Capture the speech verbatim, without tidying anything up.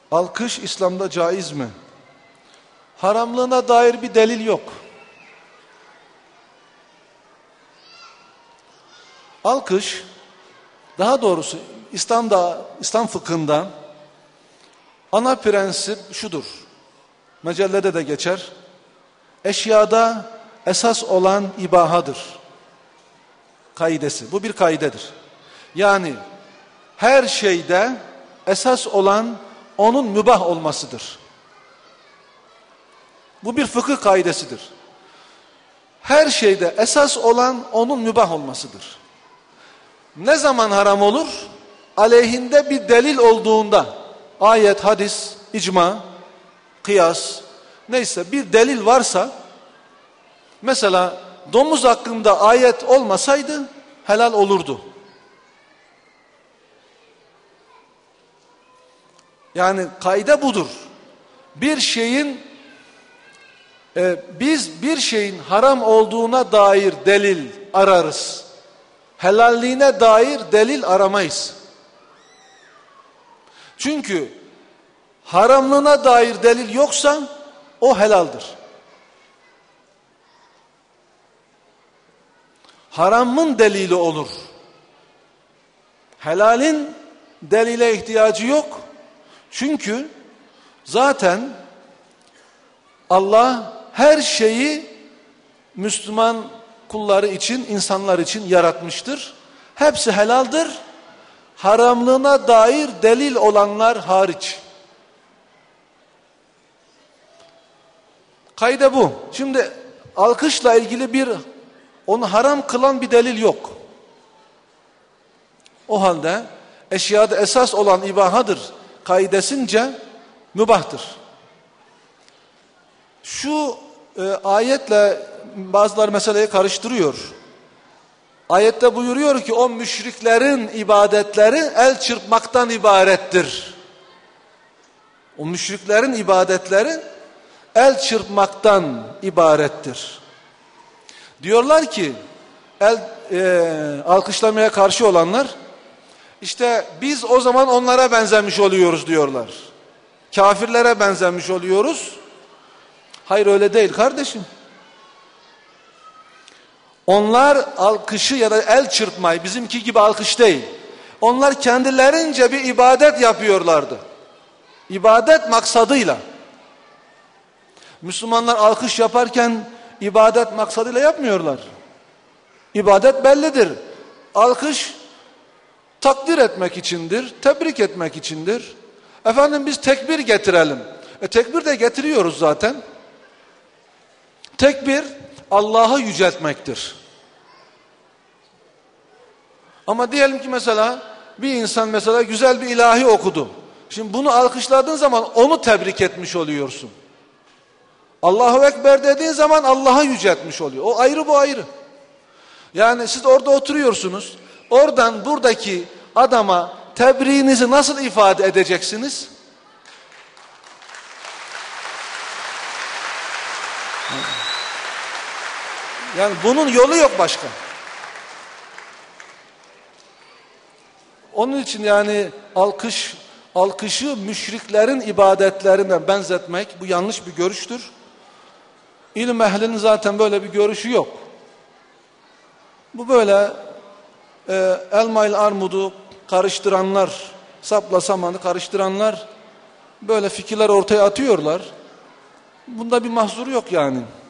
Alkış İslam'da caiz mi? Haramlığına dair bir delil yok. Alkış, daha doğrusu İslam'da, İslam fıkhında ana prensip şudur. Mecellede de geçer. Eşyada esas olan ibahadır. Kaidesi. Bu bir kaidedir. Yani her şeyde esas olan onun mübah olmasıdır. Bu bir fıkıh kaidesidir. Her şeyde esas olan onun mübah olmasıdır. Ne zaman haram olur? Aleyhinde bir delil olduğunda, ayet, hadis, icma, kıyas, neyse bir delil varsa, mesela domuz hakkında ayet olmasaydı helal olurdu. Yani kaide budur. Bir şeyin e, biz bir şeyin haram olduğuna dair delil ararız. Helalliğine dair delil aramayız. Çünkü haramlığına dair delil yoksa o helaldir. Haramın delili olur. Helalin delile ihtiyacı yok. Çünkü zaten Allah her şeyi Müslüman kulları için, insanlar için yaratmıştır. Hepsi helaldir. Haramlığına dair delil olanlar hariç. Kaide bu. Şimdi alkışla ilgili bir onu haram kılan bir delil yok. O halde eşyada esas olan ibahadır kaidesince mübahtır. Şu e, ayetle bazıları meseleyi karıştırıyor. Ayette buyuruyor ki o müşriklerin ibadetleri el çırpmaktan ibarettir. O müşriklerin ibadetleri el çırpmaktan ibarettir. Diyorlar ki el e, alkışlamaya karşı olanlar, işte biz o zaman onlara benzemiş oluyoruz diyorlar. Kafirlere benzemiş oluyoruz. Hayır, öyle değil kardeşim. Onlar alkışı ya da el çırpmayı bizimki gibi alkış değil. Onlar kendilerince bir ibadet yapıyorlardı. İbadet maksadıyla. Müslümanlar alkış yaparken ibadet maksadıyla yapmıyorlar. İbadet bellidir. Alkış takdir etmek içindir, tebrik etmek içindir. Efendim biz tekbir getirelim. E tekbir de getiriyoruz zaten. Tekbir Allah'ı yüceltmektir. Ama diyelim ki mesela bir insan mesela güzel bir ilahi okudu. Şimdi bunu alkışladığın zaman onu tebrik etmiş oluyorsun. Allahu Ekber dediğin zaman Allah'ı yüceltmiş oluyor. O ayrı, bu ayrı. Yani siz orada oturuyorsunuz. Oradan buradaki adama tebriğinizi nasıl ifade edeceksiniz? Yani bunun yolu yok başka. Onun için yani alkış, alkışı müşriklerin ibadetlerine benzetmek bu yanlış bir görüştür. İlim ehlinin zaten böyle bir görüşü yok. Bu böyle e, elma ile armudu karıştıranlar, sapla samanı karıştıranlar böyle fikirler ortaya atıyorlar. Bunda bir mahzur yok yani.